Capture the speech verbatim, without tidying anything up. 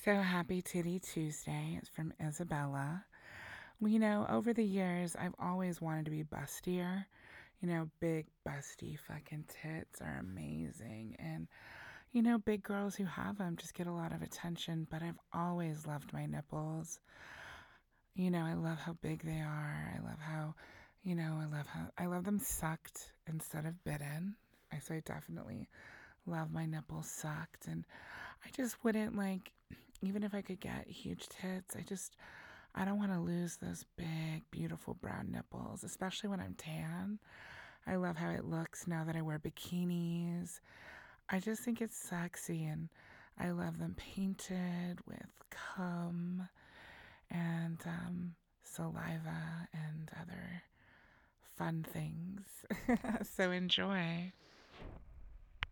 So happy Titty Tuesday. It's from Isabella. Well, you know, over the years, I've always wanted to be bustier. You know, big, busty fucking tits are amazing. And, you know, big girls who have them just get a lot of attention, but I've always loved my nipples. You know, I love how big they are. I love how, you know, I love how, I love them sucked instead of bitten. I say definitely love my nipples sucked. And I just wouldn't like, even if I could get huge tits, I just, I don't want to lose those big, beautiful brown nipples, especially when I'm tan. I love how it looks now that I wear bikinis. I just think it's sexy, and I love them painted with cum and um, saliva and other fun things. So enjoy.